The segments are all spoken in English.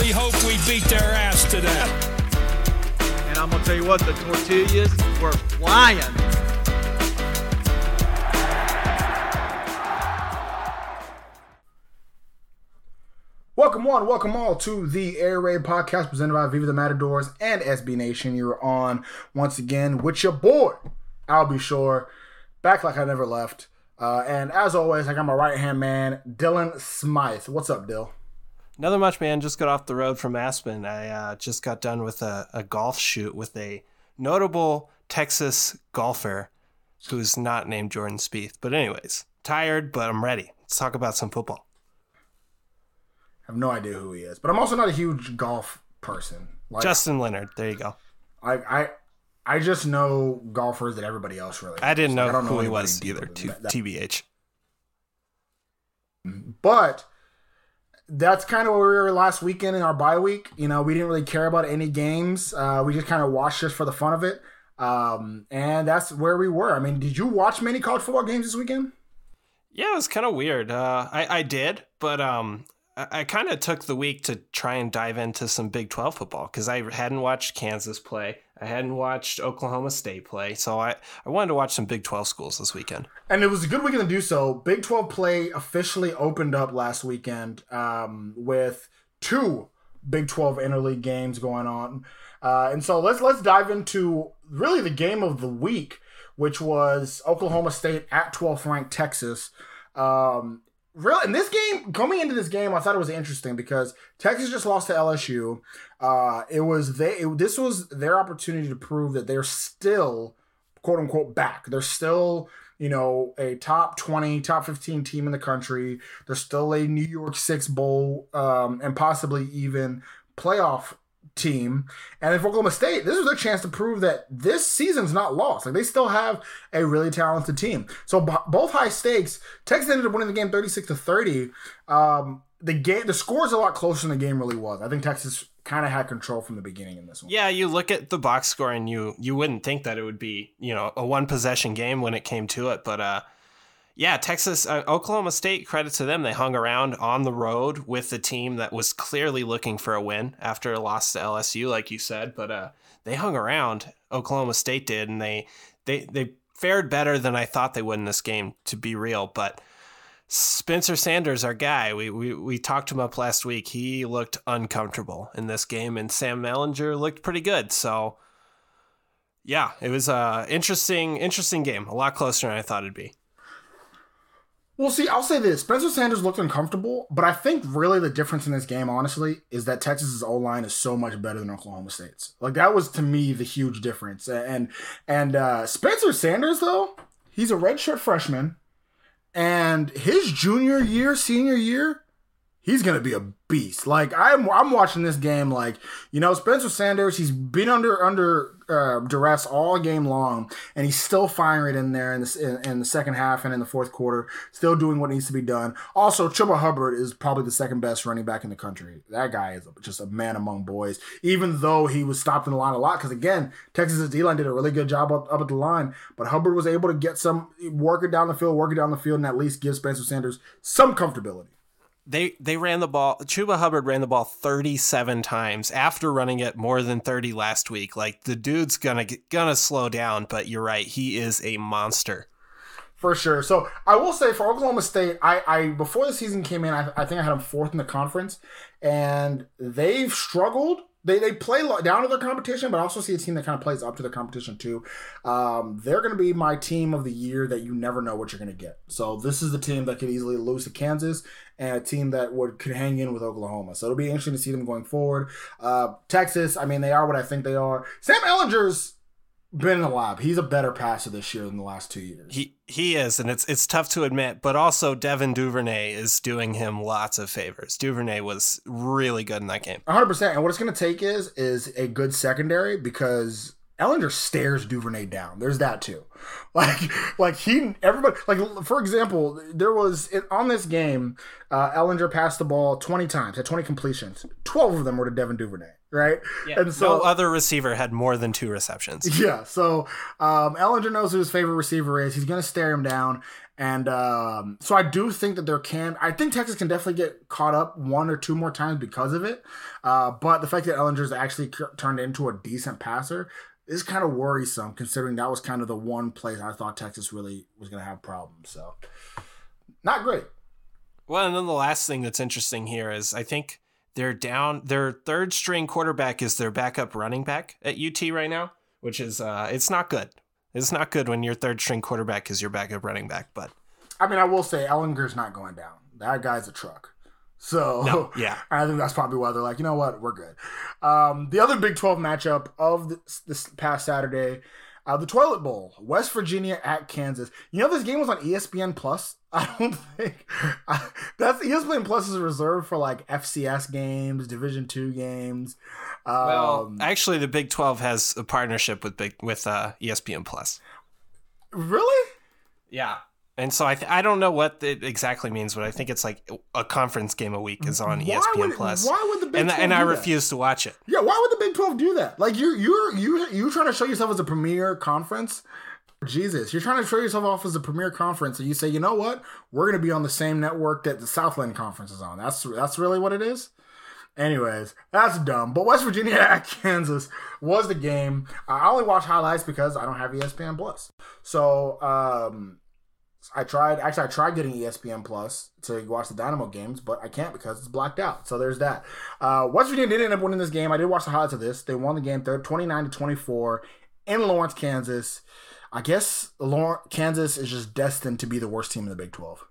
really hope we beat their ass today. And I'm going to tell you what, the tortillas were flying. Welcome one, welcome all to the Air Raid podcast presented by Viva the Matadors and SB Nation. You're on once again with your boy, I'll be sure, back like I never left. And as always, I got my right-hand man, Dylan Smythe. What's up, Dill? Nothing much, man. Just got off the road from Aspen. I just got done with a golf shoot with a notable Texas golfer who's not named Jordan Spieth. But anyways, tired, but I'm ready. Let's talk about some football. I have no idea who he is, but I'm also not a huge golf person. Like, Justin Leonard. There you go. I just know golfers that everybody else really knows. I didn't know I don't who he anybody was either, TBH. But that's kind of where we were last weekend in our bye week. You know, we didn't really care about any games. We just kind of watched just for the fun of it. And that's where we were. I mean, did you watch many college football games this weekend? Yeah, it was kind of weird. I did, but I kind of took the week to try and dive into some Big 12 football because I hadn't watched Kansas play. I hadn't watched Oklahoma State play. So I wanted to watch some Big 12 schools this weekend. And it was a good weekend to do so. Big 12 play officially opened up last weekend with two Big 12 interleague games going on. And so let's dive into really the game of the week, which was Oklahoma State at 12th ranked Texas. Really, in this game, coming into this game, I thought it was interesting because Texas just lost to LSU. This was their opportunity to prove that they're still, quote unquote, back. They're still, a top 20, top 15 team in the country. They're still a New York Six Bowl and possibly even playoff team. And if Oklahoma State, this was their chance to prove that this season's not lost. Like, they still have a really talented team. So both high stakes. Texas ended up winning the game 36-30. The score is a lot closer than the game really was. I think Texas kind of had control from the beginning in this one. Yeah, you look at the box score and you wouldn't think that it would be, a one possession game when it came to it, but yeah, Texas, Oklahoma State, credit to them. They hung around on the road with the team that was clearly looking for a win after a loss to LSU, like you said. But they hung around, Oklahoma State did, and they fared better than I thought they would in this game, to be real. But Spencer Sanders, our guy, we talked him up last week. He looked uncomfortable in this game, and Sam Ehlinger looked pretty good. So, yeah, it was an interesting game, a lot closer than I thought it'd be. Well, see, I'll say this. Spencer Sanders looked uncomfortable, but I think really the difference in this game, honestly, is that Texas's O-line is so much better than Oklahoma State's. Like, that was, to me, the huge difference. And Spencer Sanders, though, he's a redshirt freshman, and his senior year, he's going to be a beast. Like, I'm watching this game like, Spencer Sanders, he's been under duress all game long, and he's still firing it in there in the second half and in the fourth quarter, still doing what needs to be done. Also, Chuba Hubbard is probably the second best running back in the country. That guy is just a man among boys, even though he was stopped in the line a lot, because, again, Texas's D-line did a really good job up at the line, but Hubbard was able to get work it down the field, and at least give Spencer Sanders some comfortability. They ran the ball. Chuba Hubbard ran the ball 37 times after running it more than 30 last week. Like, the dude's gonna slow down, but you're right, he is a monster. For sure. So I will say for Oklahoma State, I before the season came in, I think I had them fourth in the conference, and they've struggled. They play down to their competition, but I also see a team that kind of plays up to their competition too. They're going to be my team of the year that you never know what you're going to get. So this is the team that could easily lose to Kansas, and a team that could hang in with Oklahoma. So it'll be interesting to see them going forward. Texas, I mean, they are what I think they are. Sam Ehlinger's been in the lab. He's a better passer this year than the last 2 years. He is, and it's tough to admit, but also Devin Duvernay is doing him lots of favors. Duvernay was really good in that game. 100%. And what it's going to take is a good secondary, because Ehlinger stares Duvernay down. There's that too. Everybody, for example, there was on this game, Ehlinger passed the ball 20 times, had 20 completions. 12 of them were to Devin Duvernay. right? Yeah, And so no other receiver had more than 2 receptions. yeah, so Ellinger knows who his favorite receiver is. He's going to stare him down. And so I do think that I think Texas can definitely get caught up 1 or 2 more times because of it. But the fact that Ellinger's actually turned into a decent passer is kind of worrisome, considering that was kind of the one place I thought Texas really was going to have problems. So not great. Well, and then the last thing that's interesting here is I think they're down. Their 3rd string quarterback is their backup running back at UT right now, which is it's not good. It's not good when your 3rd string quarterback is your backup running back. But I mean, I will say Ellinger's not going down. That guy's a truck. So no, yeah, I think that's probably why they're like, you know what, we're good. The other Big 12 matchup of this past Saturday, the Toilet Bowl, West Virginia at Kansas. You know, this game was on ESPN Plus. I don't think that's ESPN Plus is reserved for like FCS games, Division II games. Well, actually, the Big 12 has a partnership with ESPN Plus. Really? Yeah. And so I don't know what it exactly means, but I think it's like a conference game a week is on ESPN Plus. Why would the Big 12 and I do that? refuse to watch it. Yeah, why would the Big 12 do that? Like you're trying to show yourself as a premier conference? Jesus, you're trying to show yourself off as a premier conference, and you say, you know what? We're going to be on the same network that the Southland Conference is on. That's really what it is. Anyways, that's dumb. But West Virginia at Kansas was the game. I only watch highlights because I don't have ESPN Plus. So I tried getting ESPN Plus to watch the Dynamo games, but I can't because it's blacked out. So there's that. West Virginia did end up winning this game. I did watch the highlights of this. They won the game 29-24 in Lawrence, Kansas. I guess Kansas is just destined to be the worst team in the Big 12.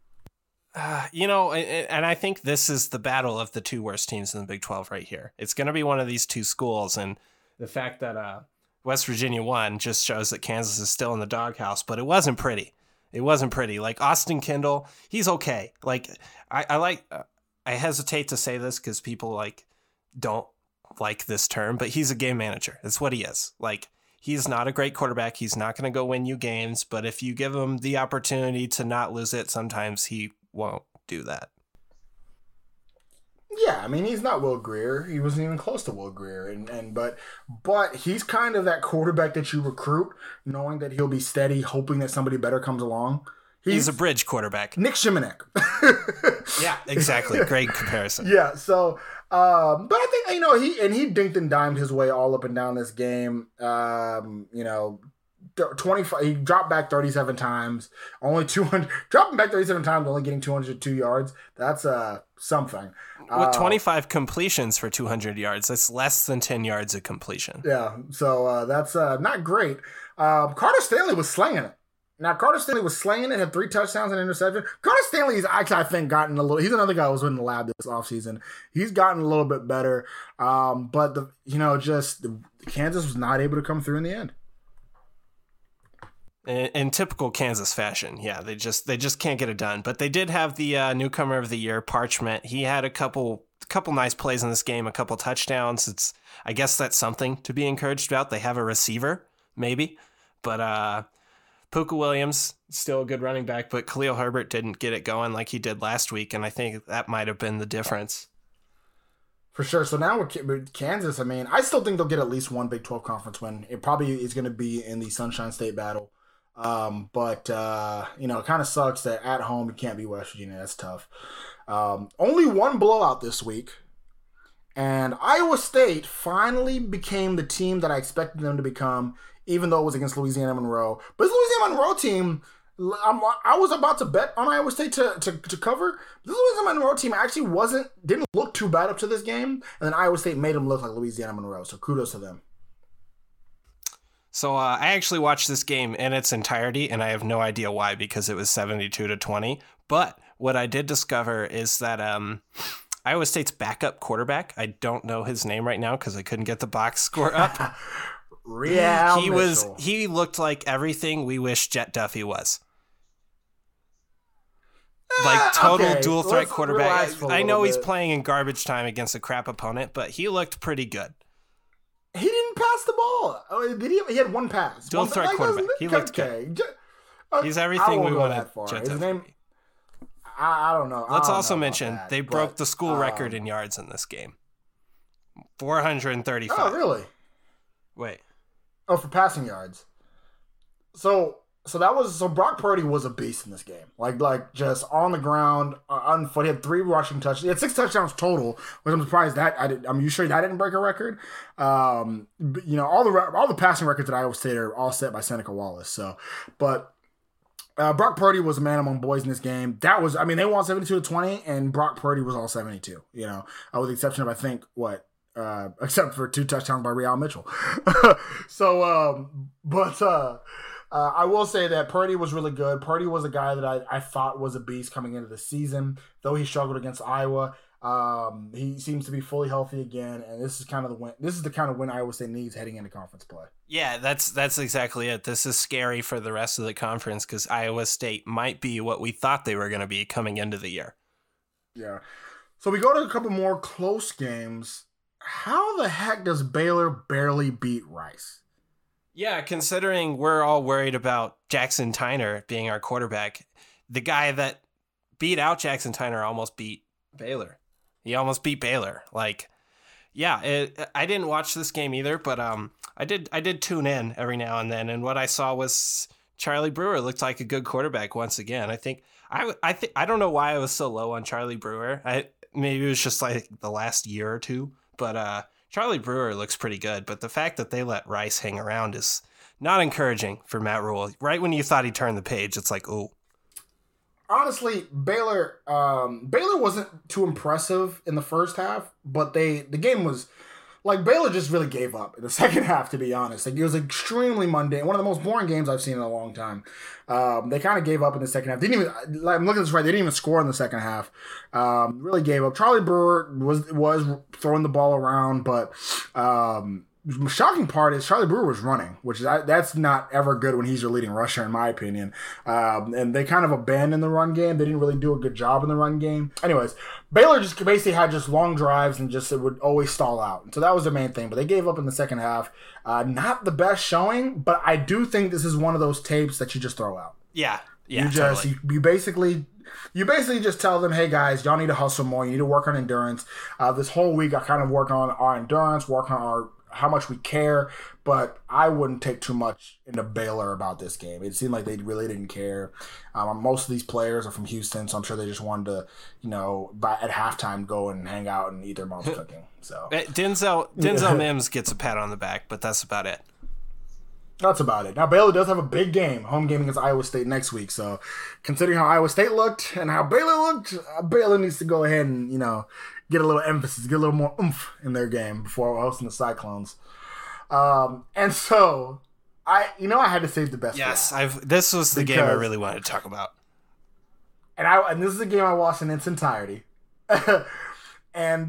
And I think this is the battle of the 2 worst teams in the Big 12 right here. It's going to be one of these 2 schools, and the fact that West Virginia won just shows that Kansas is still in the doghouse, but it wasn't pretty. It wasn't pretty. Like, Austin Kendall, he's okay. Like, I hesitate to say this because people, like, don't like this term, but he's a game manager. That's what he is. Like, he's not a great quarterback. He's not going to go win you games, but if you give him the opportunity to not lose it, sometimes he won't do that. Yeah, I mean, he's not Will Grier. He wasn't even close to Will Grier, but he's kind of that quarterback that you recruit, knowing that he'll be steady, hoping that somebody better comes along. He's a bridge quarterback. Nick Shimonek. Yeah, exactly. Great comparison. Yeah, so, but I think, he dinked and dimed his way all up and down this game. 25. He dropped back 37 times, only 200. Dropping back 37 times, only getting 202 yards. That's something. With 25 completions for 200 yards, that's less than 10 yards of completion. Yeah, so that's not great. Carter Stanley was slinging it. Now, Carter Stanley was slinging it, had 3 touchdowns and an interception. Carter Stanley is actually, I think, gotten a little... He's another guy who was in the lab this offseason. He's gotten a little bit better. But, Kansas was not able to come through in the end. In typical Kansas fashion, yeah, they just can't get it done. But they did have the newcomer of the year, Parchment. He had a couple nice plays in this game, a couple touchdowns. I guess that's something to be encouraged about. They have a receiver, maybe, but Puka Williams still a good running back, but Khalil Herbert didn't get it going like he did last week, and I think that might have been the difference. For sure. So now with Kansas, I mean, I still think they'll get at least one Big 12 conference win. It probably is going to be in the Sunshine State battle. But it kind of sucks that at home you can't beat West Virginia. That's tough. Only one blowout this week, and Iowa State finally became the team that I expected them to become, even though it was against Louisiana Monroe. But this Louisiana Monroe team, I was about to bet on Iowa State to cover. This Louisiana Monroe team actually didn't look too bad up to this game, and then Iowa State made them look like Louisiana Monroe. So kudos to them. So I actually watched this game in its entirety, and I have no idea why, because it was 72-20. But what I did discover is that Iowa State's backup quarterback, I don't know his name right now because I couldn't get the box score up. He looked like everything we wish Jet Duffy was. Like total dual threat quarterback. I know he's playing in garbage time against a crap opponent, but he looked pretty good. He didn't pass the ball. Did he? He had one pass. Dual threat quarterback. He looked good. He's everything we wanted. His name. I don't know. Let's also mention they broke the school record in yards in this game. 435. Oh, really? Wait. Oh, for passing yards. So Brock Purdy was a beast in this game. Like just on the ground, on foot. He had 3 rushing touchdowns. He had 6 touchdowns total, which I'm surprised that you sure that didn't break a record? All the passing records at Iowa State are all set by Seneca Wallace. So, but Brock Purdy was a man among boys in this game. They won 72-20, and Brock Purdy was all 72. With the exception of except for 2 touchdowns by Real Mitchell. I will say that Purdy was really good. Purdy was a guy that I thought was a beast coming into the season, though he struggled against Iowa. He seems to be fully healthy again, and this is kind of the win. This is the kind of win Iowa State needs heading into conference play. Yeah, that's exactly it. This is scary for the rest of the conference because Iowa State might be what we thought they were going to be coming into the year. Yeah. So we go to a couple more close games. How the heck does Baylor barely beat Rice? Yeah, considering we're all worried about Jackson Tyner being our quarterback, the guy that beat out Jackson Tyner almost beat Baylor. He almost beat Baylor. I didn't watch this game either, but I did tune in every now and then, and what I saw was Charlie Brewer looked like a good quarterback once again. I don't know why I was so low on Charlie Brewer. Maybe it was just like the last year or two, but Charlie Brewer looks pretty good, but the fact that they let Rice hang around is not encouraging for Matt Rule. Right when you thought he turned the page, it's like, ooh. Honestly, Baylor wasn't too impressive in the first half, but the game was like Baylor just really gave up in the second half, to be honest. Like, it was extremely mundane. One of the most boring games I've seen in a long time. They kind of gave up in the second half. I'm looking at this right. They didn't even score in the second half. Really gave up. Charlie Brewer was throwing the ball around, but the shocking part is Charlie Brewer was running, which that's not ever good when he's your leading rusher, in my opinion. And they kind of abandoned the run game. They didn't really do a good job in the run game. Anyways, Baylor just basically had just long drives and it would always stall out. And so that was their main thing. But they gave up in the second half. Not the best showing, but I do think this is one of those tapes that you just throw out. Yeah. Totally. You basically just tell them, hey guys, y'all need to hustle more. You need to work on endurance. This whole week I kind of work on our endurance, work on how much we care, but I wouldn't take too much into Baylor about this game. It seemed like they really didn't care. Most of these players are from Houston, so I'm sure they just wanted to, at halftime go and hang out and eat their mom's cooking. So Denzel Mims gets a pat on the back, but that's about it. That's about it. Now, Baylor does have a big game, home game against Iowa State next week. So, considering how Iowa State looked and how Baylor looked, Baylor needs to go ahead and, get a little emphasis, get a little more oomph in their game before hosting the Cyclones. And so, I had to save the best. Yes, this was the game I really wanted to talk about. And this is a game I watched in its entirety. And,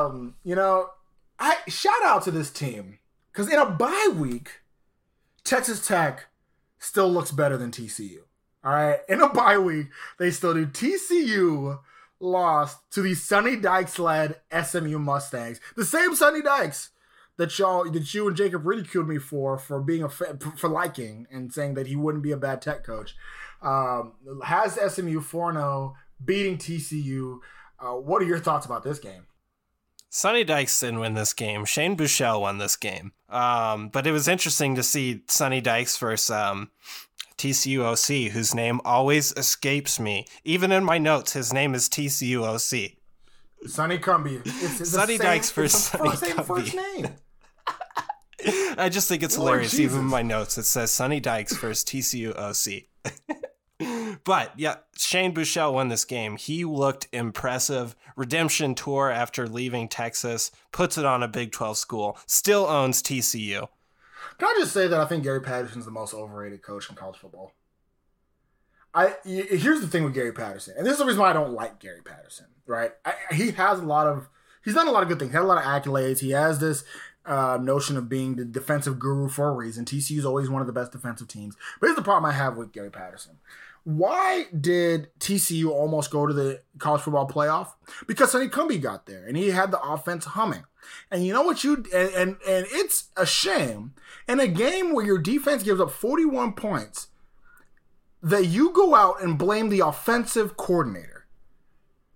shout out to this team. Because in a bye week, Texas Tech still looks better than TCU. All right? In a bye week, they still do. TCU lost to the Sonny Dykes-led SMU Mustangs. The same Sonny Dykes that you and Jacob ridiculed me for being for liking and saying that he wouldn't be a bad Tech coach. Has SMU 4-0, beating TCU. What are your thoughts about this game? Sonny Dykes didn't win this game. Shane Buechele won this game. But it was interesting to see Sonny Dykes versus TCU OC, whose name always escapes me. Even in my notes, his name is TCU OC. Sonny Cumbie. Sonny Dykes versus Sonny Cumbie. First name. I just think it's hilarious. Jesus. Even in my notes, it says Sonny Dykes versus TCU OC. But yeah, Shane Buechele won this game. He looked impressive. Redemption tour after leaving Texas, puts it on a Big 12 school, still owns TCU. Can I just say that I think Gary Patterson's the most overrated coach in college football? Here's the thing with Gary Patterson, and this is the reason why I don't like Gary Patterson, right? He's done a lot of good things. He had a lot of accolades. He has this notion of being the defensive guru for a reason. TCU is always one of the best defensive teams. But here's the problem I have with Gary Patterson. Why did TCU almost go to the college football playoff? Because Sonny Cumbie got there, and he had the offense humming. And you know what and it's a shame in a game where your defense gives up 41 points that you go out and blame the offensive coordinator.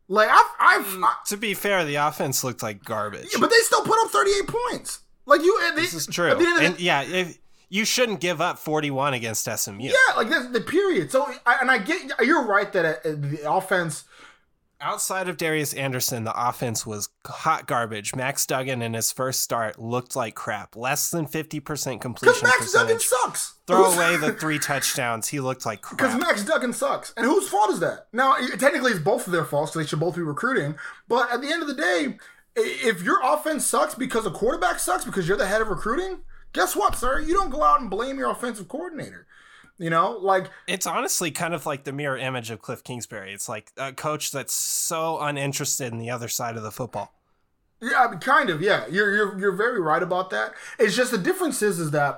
Like To be fair, the offense looked like garbage. yeah, but they still put up 38 points. Like this is true. And you shouldn't give up 41 against SMU. Yeah, like that's the period. So I get you're right that the offense. Outside of Darius Anderson, the offense was hot garbage. Max Duggan in his first start looked like crap. Less than 50% completion Because Max percentage. Duggan sucks. Throw away the 3 touchdowns. He looked like crap. Because Max Duggan sucks. And whose fault is that? Now, technically, it's both of their faults, so they should both be recruiting. But at the end of the day, if your offense sucks because a quarterback sucks because you're the head of recruiting, guess what, sir? You don't go out and blame your offensive coordinator. You know, like it's honestly kind of like the mirror image of Cliff Kingsbury. It's like a coach that's so uninterested in the other side of the football. Yeah, I mean, kind of. Yeah, you're very right about that. It's just the difference is that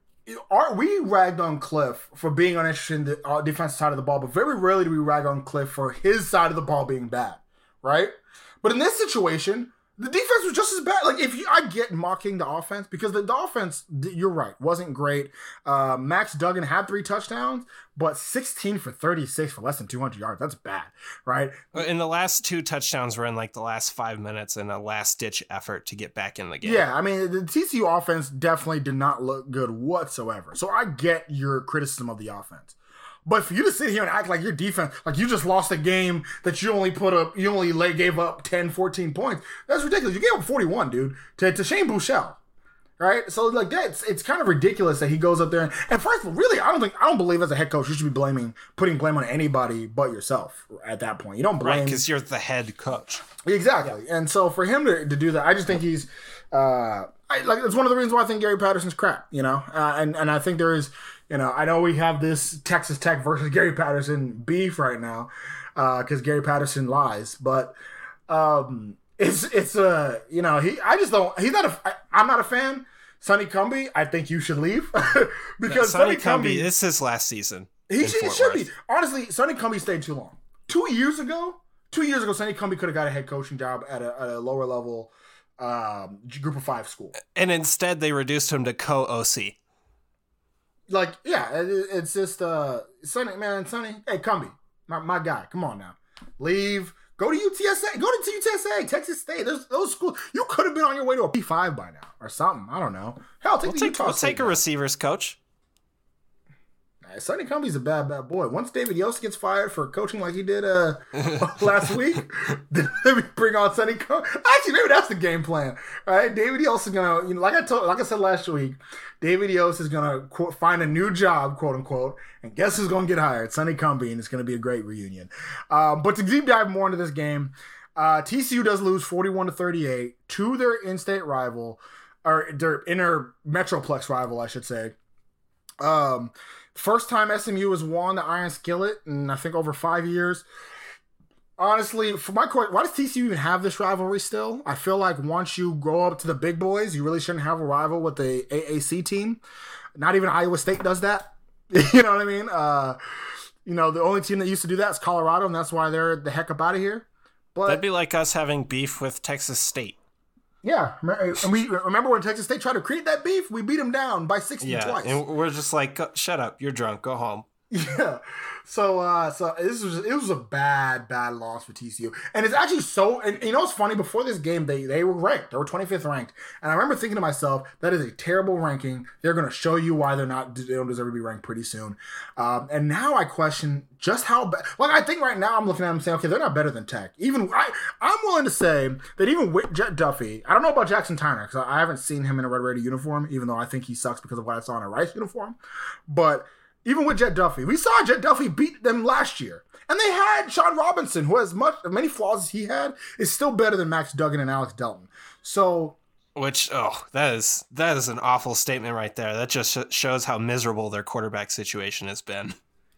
we ragged on Cliff for being uninterested in the defensive side of the ball, but very rarely do we rag on Cliff for his side of the ball being bad, right? But in this situation, the defense was just as bad. Like, I get mocking the offense because the offense, you're right, wasn't great. Max Duggan had 3 touchdowns, but 16 for 36 for less than 200 yards. That's bad, right? And the last 2 touchdowns were in like the last 5 minutes in a last-ditch effort to get back in the game. Yeah, I mean, the TCU offense definitely did not look good whatsoever. So I get your criticism of the offense. But for you to sit here and act like your defense, like you just lost a game that you only gave up 10, 14 points, that's ridiculous. You gave up 41, dude, to Shane Buechele, right? So like that, it's kind of ridiculous that he goes up there and first of all, really, I don't believe as a head coach you should be putting blame on anybody but yourself at that point. You don't blame, right? Because you're the head coach. Exactly, yeah. And so for him to do that, I just think he's it's one of the reasons why I think Gary Patterson's crap, you know, and I think there is. You know, I know we have this Texas Tech versus Gary Patterson beef right now because Gary Patterson lies, but it's you know, I'm not a fan. Sonny Cumbie, I think you should leave because Sonny Cumbie, this is his last season. He should be. Honestly, Sonny Cumbie stayed too long. 2 years ago, Sonny Cumbie could have got a head coaching job at a lower level group of 5 school. And instead they reduced him to co-OC. Like, yeah, it's just, Sonny, hey, Cumbie, my guy, come on now. Leave, go to UTSA, Texas State, those schools, you could have been on your way to a P5 by now, or something, I don't know. Hell, we'll take a receivers coach. Sonny Cumbie's a bad boy. Once David Yost gets fired for coaching like he did last week, then let me bring on Sonny Cumbie. Actually, maybe that's the game plan. All right, David Yost is gonna, you know, like I said last week, David Yost is gonna find a new job, quote unquote, and guess who's gonna get hired? Sonny Cumbie, and it's gonna be a great reunion. But to deep dive more into this game, TCU does lose 41-38 to their in-state rival, or their inner Metroplex rival, I should say. First time SMU has won the Iron Skillet in, I think, over 5 years. Honestly, for my question, why does TCU even have this rivalry still? I feel like once you grow up to the big boys, you really shouldn't have a rival with the AAC team. Not even Iowa State does that. You know what I mean? You know, the only team that used to do that is Colorado, and that's why they're the heck up out of here. But that'd be like us having beef with Texas State. Yeah, and we remember when Texas State tried to create that beef, we beat them down by 60 twice. And we're just like, shut up, you're drunk, go home. Yeah, so it was a bad loss for TCU, and it's actually so. And you know what's funny? Before this game, they were ranked. They were 25th ranked, and I remember thinking to myself, that is a terrible ranking. They're going to show you why they don't deserve to be ranked pretty soon. And now I question just how bad. Like I think right now I'm looking at them saying, okay, they're not better than Tech. Even I'm willing to say that even with Jet Duffy, I don't know about Jackson Tyner because I haven't seen him in a Red Raider uniform, even though I think he sucks because of what I saw in a Rice uniform, but. Even with Jet Duffy, we saw Jet Duffy beat them last year. And they had Sean Robinson, who has many flaws as he had, is still better than Max Duggan and Alex Delton. So, that is an awful statement right there. That just shows how miserable their quarterback situation has been.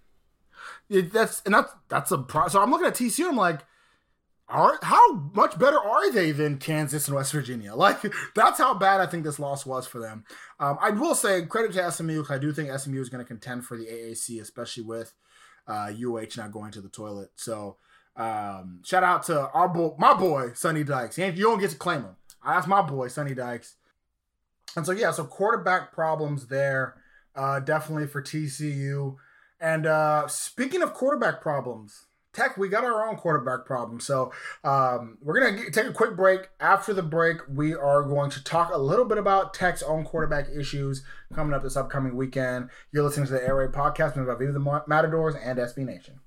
That's a problem. So I'm looking at TCU, I'm like, how much better are they than Kansas and West Virginia? Like, that's how bad I think this loss was for them. I will say credit to SMU because I do think SMU is going to contend for the AAC, especially with UH not going to the toilet. So shout out to my boy, Sonny Dykes. You don't get to claim him. That's my boy, Sonny Dykes. And so, yeah, so quarterback problems there definitely for TCU. And speaking of quarterback problems, Tech, we got our own quarterback problem. So we're going to take a quick break. After the break, we are going to talk a little bit about Tech's own quarterback issues coming up this upcoming weekend. You're listening to the Air Raid Podcast with Viva the Matadors and SB Nation.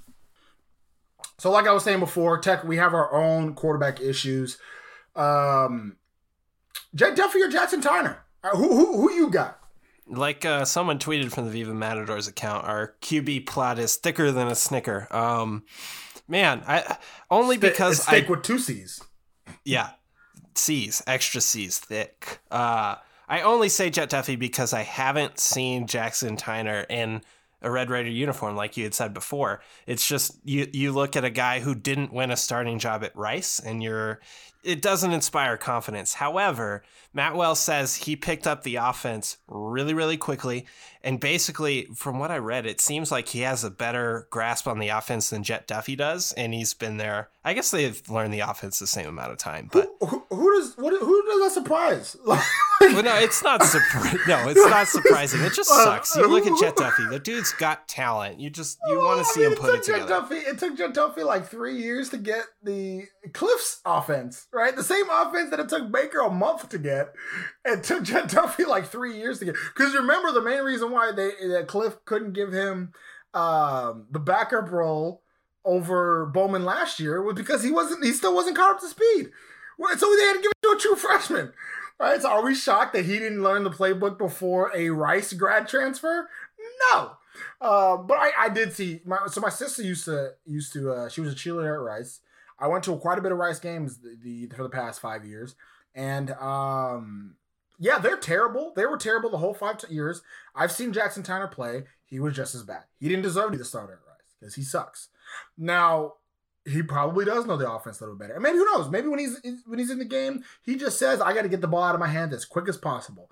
So like I was saying before, Tech, we have our own quarterback issues. Jett Duffy or Jackson Tyner? Who you got? Like someone tweeted from the Viva Matadors account, our QB plot is thicker than a Snicker. Man, because steak with 2 C's. Yeah, C's, extra C's, thick. I only say Jett Duffy because I haven't seen Jackson Tyner in a Red Raider uniform, like you had said before. It's just you look at a guy who didn't win a starting job at Rice, and it doesn't inspire confidence. However, Matt Wells says he picked up the offense really, really quickly. And basically, from what I read, it seems like he has a better grasp on the offense than Jett Duffy does. And he's been there. I guess they've learned the offense the same amount of time. But who does that surprise? Well, no, it's not surprising. No, it's not surprising. It just sucks. You look at Jett Duffy. The dude's got talent. You want to see him put it together. It took Jett Duffy like 3 years to get the Cliff's offense, right? The same offense that it took Baker a month to get. It took Jett Duffy like 3 years to get. Because remember, the main reason why that Cliff couldn't give him the backup role over Bowman last year was because he still wasn't caught up to speed. So they had to give it to a true freshman. Right? So are we shocked that he didn't learn the playbook before a Rice grad transfer? No. But I did see my sister used to she was a cheerleader at Rice. I went to quite a bit of Rice games for the past 5 years. And yeah, they're terrible. They were terrible the whole 5 years. I've seen Jackson Tyner play. He was just as bad. He didn't deserve to be the starter at Rice because he sucks. Now, he probably does know the offense a little better. And maybe, who knows? Maybe when he's in the game, he just says, I got to get the ball out of my hands as quick as possible.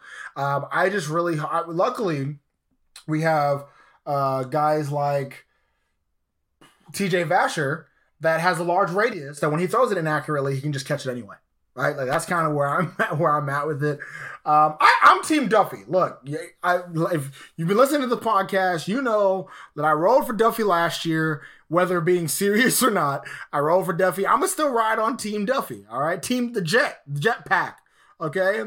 Luckily, we have guys like TJ Vasher that has a large radius that when he throws it inaccurately, he can just catch it anyway. Right? Like that's kind of where I'm at with it. I'm Team Duffy. Look, if you've been listening to the podcast, you know that I rolled for Duffy last year, whether being serious or not. I rolled for Duffy. I'm gonna still ride on Team Duffy. All right, Team the Jet Pack. Okay,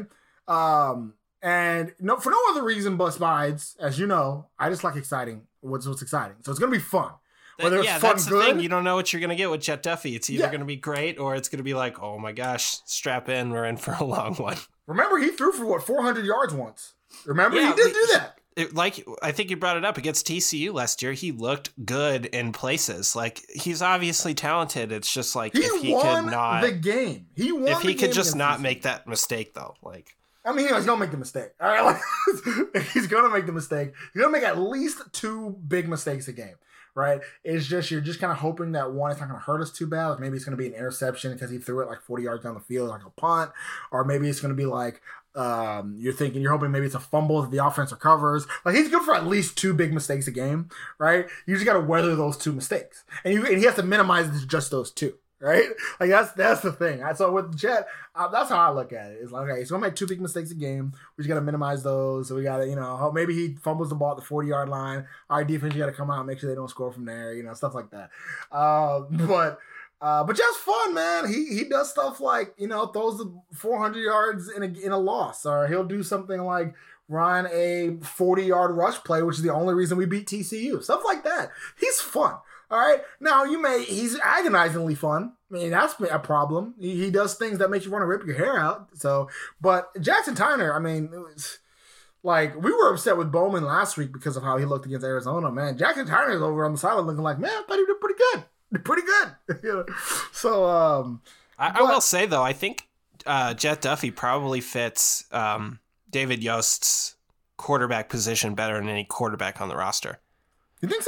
and no, for no other reason besides, as you know, I just like what's exciting. So it's gonna be fun. That's the thing. You don't know what you're going to get with Jett Duffy. It's either going to be great or it's going to be like, oh my gosh, strap in. We're in for a long one. Remember, he threw for 400 yards once. Remember, he did do that. I think you brought it up against TCU last year. He looked good in places. Like, he's obviously talented. It's just like if he won could not the game. He won. If he the could game just not TCU. make that mistake, though, like. I mean, he's gonna make the mistake. All right, he's gonna make the mistake. He's gonna make at least 2 big mistakes a game. Right? It's just, you're just kind of hoping that one, it's not going to hurt us too bad. Like maybe it's going to be an interception because he threw it like 40 yards down the field, like a punt. Or maybe it's going to be like, you're hoping maybe it's a fumble that the offense recovers. Like he's good for at least 2 big mistakes a game, right? You just got to weather those 2 mistakes. And he has to minimize it to just those 2. Right? Like that's the thing. So with Jett, that's how I look at it. It's like, okay, he's gonna make 2 big mistakes a game. We just gotta minimize those. So we gotta, maybe he fumbles the ball at the 40-yard line. Our defense, you gotta come out and make sure they don't score from there. Stuff like that. But just fun, man. He does stuff like throws the 400 yards in a loss, or he'll do something like run a 40-yard rush play, which is the only reason we beat TCU. Stuff like that. He's fun. All right. Now he's agonizingly fun. I mean, that's a problem. He does things that make you want to rip your hair out. So, but Jackson Tyner, I mean, it was like we were upset with Bowman last week because of how he looked against Arizona. Man, Jackson Tyner is over on the sideline looking like, man, I thought he did pretty good. Pretty good. So, I will say though, I think Jett Duffy probably fits David Yost's quarterback position better than any quarterback on the roster. You think so?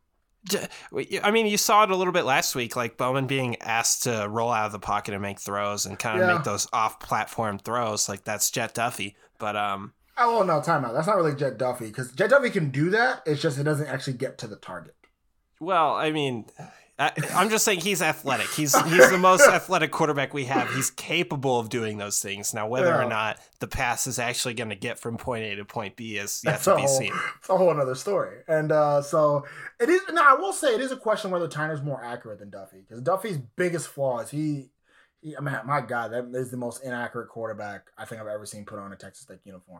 I mean, you saw it a little bit last week, like Bowman being asked to roll out of the pocket and make throws and kind of make those off-platform throws. Like, that's Jett Duffy. But, oh, no, timeout. That's not really Jett Duffy, because Jett Duffy can do that. It's just it doesn't actually get to the target. Well, I mean, I'm just saying he's athletic. He's the most athletic quarterback we have. He's capable of doing those things. Now, whether or not the pass is actually going to get from point A to point B is yet to be seen. It's a whole other story. And so it is. Now, I will say it is a question whether Tyner's more accurate than Duffy, because Duffy's biggest flaw is I mean, my God, that is the most inaccurate quarterback I think I've ever seen put on a Texas Tech uniform.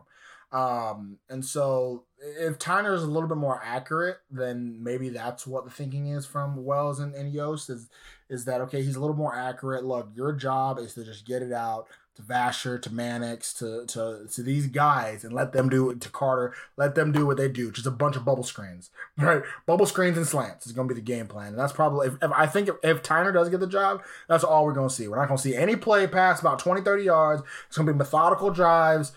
And so if Tyner is a little bit more accurate, then maybe that's what the thinking is from Wells and Yost is that, okay, he's a little more accurate. Look, your job is to just get it out to Vasher, to Mannix, to these guys and let them do it, to Carter, let them do what they do. Just a bunch of bubble screens, right? Bubble screens and slants is going to be the game plan. And that's probably, if Tyner does get the job, that's all we're going to see. We're not going to see any play past about 20, 30 yards. It's going to be methodical drives.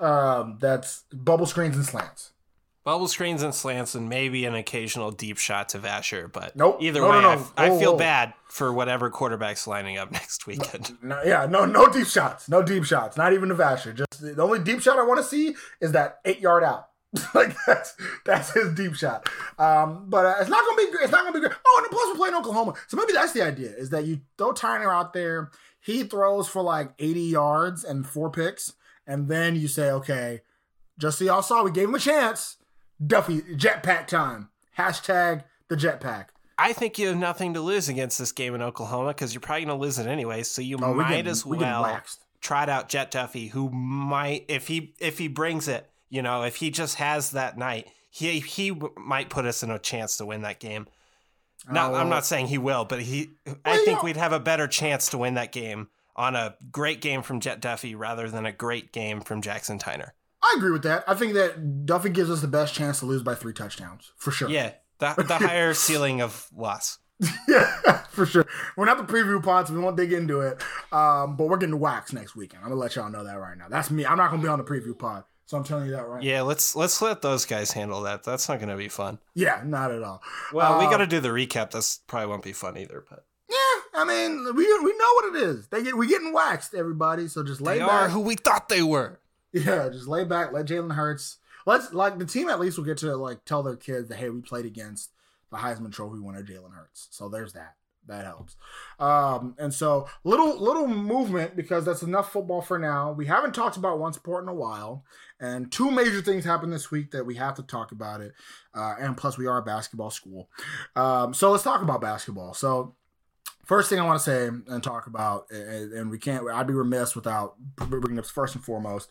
That's bubble screens and slants. Bubble screens and slants and maybe an occasional deep shot to Vasher. But either way, no. I feel bad for whatever quarterback's lining up next weekend. No deep shots. No deep shots. Not even to Vasher. Just the only deep shot I want to see is that 8-yard out. Like that's his deep shot. But it's not gonna be great. It's not gonna be great. Oh, and plus we're playing Oklahoma, so maybe that's the idea: is that you throw Tyner out there, he throws for like 80 yards and 4 picks. And then you say, okay, just so y'all saw, we gave him a chance. Duffy, jetpack time. Hashtag the jetpack. I think you have nothing to lose against this game in Oklahoma because you're probably going to lose it anyway. So you might as well trot out Jet Duffy, who might, if he brings it, if he just has that night, he might put us in a chance to win that game. I'm not saying he will, but I think we'd have a better chance to win that game on a great game from Jet Duffy rather than a great game from Jackson Tyner. I agree with that. I think that Duffy gives us the best chance to lose by 3 touchdowns, for sure. Yeah, the higher ceiling of loss. Yeah, for sure. We're not the preview pod, so we won't dig into it. But we're getting waxed next weekend. I'm going to let y'all know that right now. That's me. I'm not going to be on the preview pod, so I'm telling you that right now. Yeah, let's let those guys handle that. That's not going to be fun. Yeah, not at all. Well, we got to do the recap. This probably won't be fun either, but... Yeah, I mean, we know what it is. We getting waxed, everybody. So just lay back. They are who we thought they were. Yeah, just lay back. Let Jalen Hurts. The team at least will get to tell their kids that, hey, we played against the Heisman Trophy winner Jalen Hurts. So there's that. That helps. And so little movement, because that's enough football for now. We haven't talked about one sport in a while, and 2 major things happened this week that we have to talk about it. And plus, we are a basketball school. So let's talk about basketball. So. First thing I want to say and talk about, and I'd be remiss without bringing up first and foremost,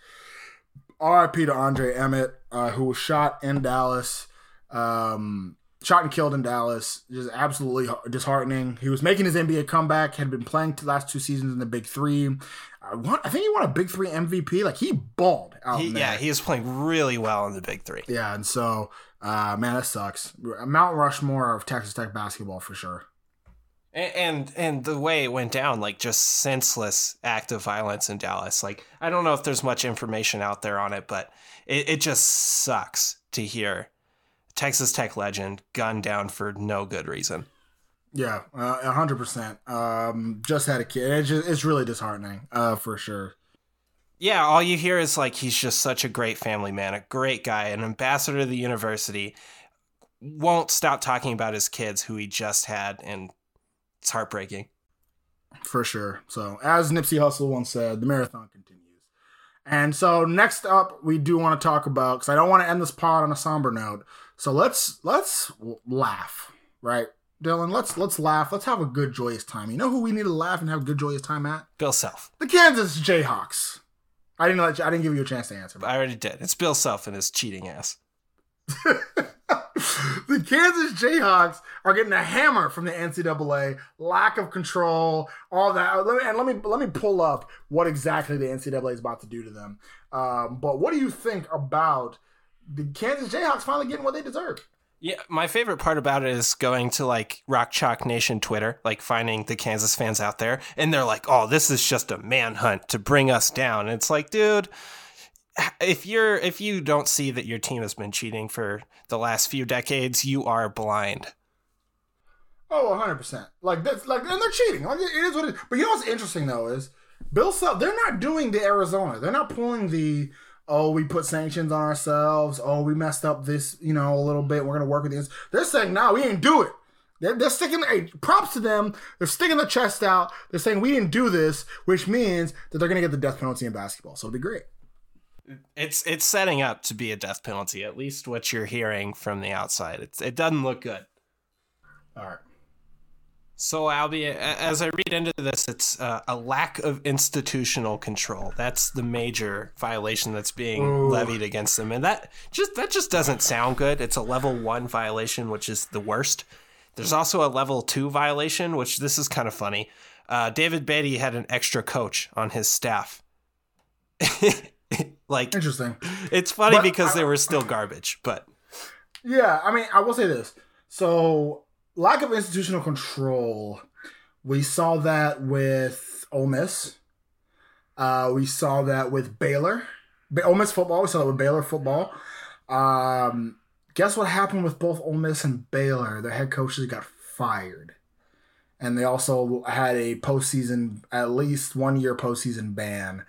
RIP to Andre Emmett, who was shot in Dallas, shot and killed in Dallas. Just absolutely disheartening. He was making his NBA comeback, had been playing the last 2 seasons in the Big Three. I think he won a Big Three MVP. Like, he balled out there. Yeah, he was playing really well in the Big Three. Yeah, and so, man, that sucks. Mount Rushmore of Texas Tech basketball for sure. And the way it went down, just senseless act of violence in Dallas. I don't know if there's much information out there on it, but it just sucks to hear Texas Tech legend gunned down for no good reason. Yeah, 100%. Just had a kid. It's really disheartening, for sure. Yeah, all you hear is he's just such a great family man, a great guy, an ambassador to the university. Won't stop talking about his kids who he just had, and it's heartbreaking. For sure. So, as Nipsey Hussle once said, the marathon continues. And so, next up, we do want to talk about, because I don't want to end this pod on a somber note. So, let's laugh, right? Dylan, let's laugh. Let's have a good, joyous time. You know who we need to laugh and have a good, joyous time at? Bill Self. The Kansas Jayhawks. I didn't give you a chance to answer. I already did. It's Bill Self and his cheating ass. The Kansas Jayhawks are getting a hammer from the NCAA. Lack of control, all that. Let me pull up what exactly the NCAA is about to do to them. But what do you think about the Kansas Jayhawks finally getting what they deserve? Yeah, my favorite part about it is going to Rock Chalk Nation Twitter, finding the Kansas fans out there, and they're like, "Oh, this is just a manhunt to bring us down." And it's like, dude, if you don't see that your team has been cheating for the last few decades, you are blind. Oh, 100%. That's and they're cheating. It is what it is. But you know what's interesting though is Bill Self. They're not doing the Arizona. They're not pulling the we put sanctions on ourselves. We messed up this, a little bit. We're gonna work with this. They're saying, no, we ain't do it. They're sticking. Hey, props to them. They're sticking their chest out. They're saying we didn't do this, which means that they're going to get the death penalty in basketball. So it'll be great. It's setting up to be a death penalty. At least what you're hearing from the outside. It doesn't look good. All right. So, Albie, as I read into this, it's a lack of institutional control. That's the major violation that's being levied against them, and that just doesn't sound good. It's a level 1 violation, which is the worst. There's also a level 2 violation, which this is kind of funny. David Beatty had an extra coach on his staff. Like, interesting. It's funny because they were still garbage, but yeah, I mean, I will say this. So, lack of institutional control. We saw that with Ole Miss. We saw that with Baylor. Ole Miss football. We saw that with Baylor football. Guess what happened with both Ole Miss and Baylor? Their head coaches got fired. And they also had a postseason, at least 1 year postseason ban.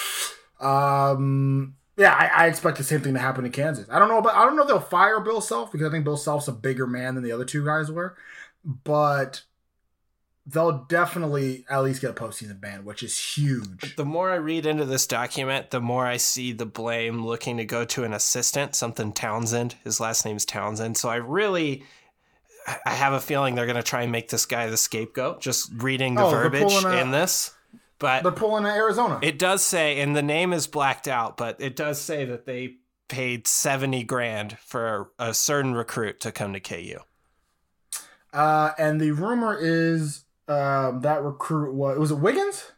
Yeah, I expect the same thing to happen in Kansas. I don't know if they'll fire Bill Self, because I think Bill Self's a bigger man than the other two guys were. But they'll definitely at least get a postseason ban, which is huge. The more I read into this document, the more I see the blame looking to go to an assistant, something Townsend. His last name's Townsend. So I have a feeling they're going to try and make this guy the scapegoat, just reading the verbiage in this. But they're pulling Arizona. It does say, and the name is blacked out, but it does say that they paid $70,000 for a certain recruit to come to KU. And the rumor is that recruit was it Wiggins?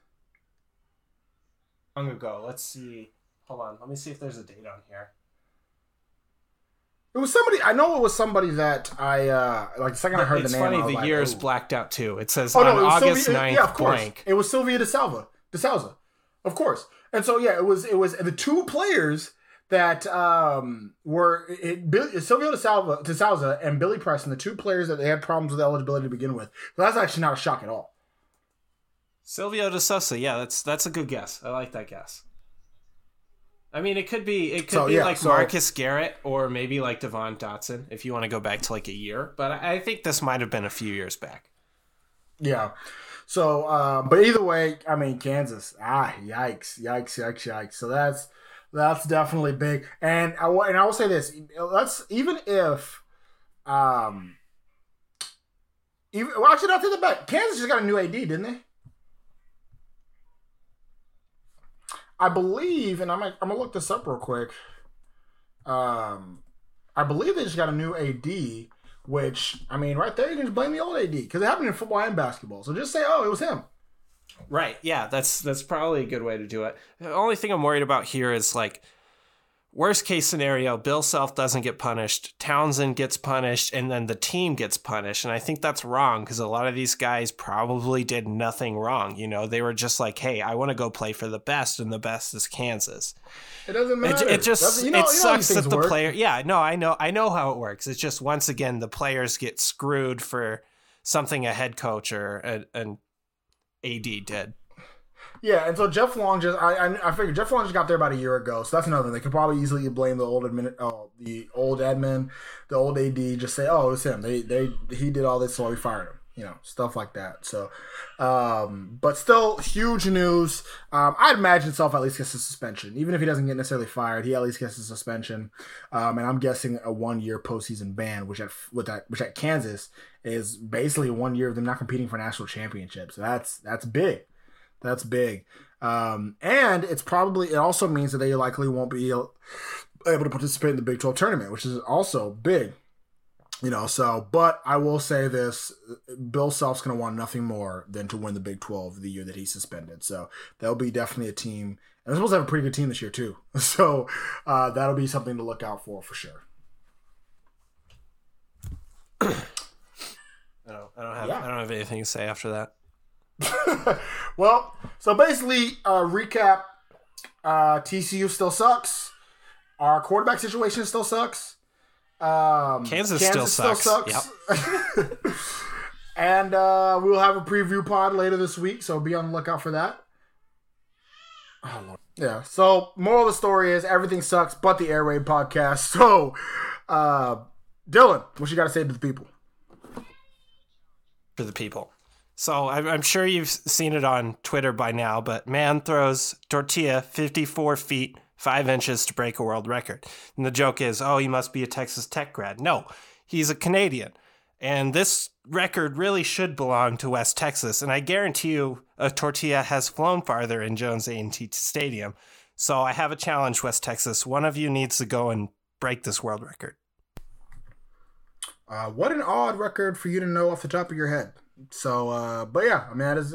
Long ago. Let's see. Hold on. Let me see if there's a date on here. It was somebody. I know it was somebody that I like. The second I heard the name, it's funny. The year is blacked out too. It says on August 9th. Yeah, of course. Blank. It was Sylvia DeSouza, of course. And so yeah, it was the two players that were Sylvia DeSouza and Billy Preston, the two players that they had problems with eligibility to begin with. So that's actually not a shock at all. Silvio DeSouza, yeah, that's a good guess. I like that guess. I mean, it could be Marcus Garrett or maybe like Devon Dotson if you want to go back to like a year. But I think this might have been a few years back. Yeah. So, but either way, I mean, Kansas. Yikes. So that's definitely big. And I will say this: even if actually, I'll take the bet. Kansas just got a new AD, didn't they? I believe, and I'm gonna look this up real quick. I believe they just got a new AD, which, I mean, right there you can just blame the old AD because it happened in football and basketball. So just say, oh, it was him. Right. Yeah, that's probably a good way to do it. The only thing I'm worried about here is like, worst case scenario, Bill Self doesn't get punished, Townsend gets punished, and then the team gets punished. And I think that's wrong because a lot of these guys probably did nothing wrong. You know, they were just like, hey, I want to go play for the best, and the best is Kansas. It doesn't matter. It just it sucks that the player. Yeah, no, I know how it works. It's just, once again, the players get screwed for something a head coach or an AD did. Yeah, and so Jeff Long I figured Jeff Long just got there about a year ago, so that's another thing. They could probably easily blame the old admin, the old AD, just say, oh, it was him. He did all this, so we fired him. You know, stuff like that. So, but still, huge news. I'd imagine Self at least gets a suspension, even if he doesn't get necessarily fired. He at least gets a suspension, and I'm guessing a 1 year postseason ban, which at Kansas is basically 1 year of them not competing for national championships. So that's big. That's big. And it also means that they likely won't be able to participate in the Big 12 tournament, which is also big. You know, so, but I will say this, Bill Self's going to want nothing more than to win the Big 12 the year that he's suspended. So they'll be definitely a team, and they're supposed to have a pretty good team this year too. So that'll be something to look out for sure. I don't have anything to say after that. Well, so basically, recap, TCU still sucks. Our quarterback situation still sucks. Kansas still sucks. Yep. And we'll have a preview pod later this week, so be on the lookout for that. Oh, Lord. Yeah, so moral of the story is everything sucks but the Air Raid podcast. So, Dylan, what you got to say to the people? for the people. So I'm sure you've seen it on Twitter by now, but man throws tortilla 54 feet, 5 inches to break a world record. And the joke is, oh, he must be a Texas Tech grad. No, he's a Canadian. And this record really should belong to West Texas. And I guarantee you a tortilla has flown farther in Jones A&T Stadium. So I have a challenge, West Texas. One of you needs to go and break this world record. What an odd record for you to know off the top of your head. So, but yeah, I mean, that is...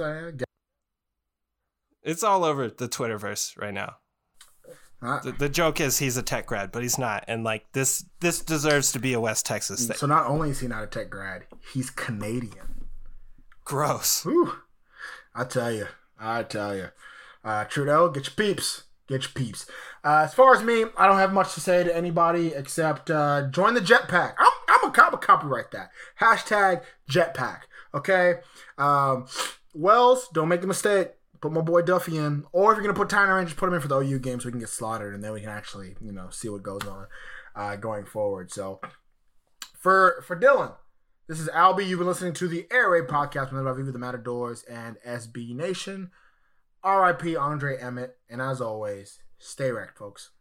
It's all over the Twitterverse right now. The joke is he's a Tech grad, but he's not. And like this deserves to be a West Texas thing. So not only is he not a Tech grad, he's Canadian. Gross. Whew. I tell you. Trudeau, get your peeps. As far as me, I don't have much to say to anybody except join the jetpack. I'm a copyright that. Hashtag jetpack. Okay? Wells, don't make the mistake. Put my boy Duffy in. Or if you're going to put Tyner in, just put him in for the OU game so we can get slaughtered. And then we can actually, see what goes on going forward. So, for Dylan, this is Albie. You've been listening to the Air Raid Podcast with the Matadors and SB Nation. R.I.P. Andre Emmett. And as always, stay wrecked, folks.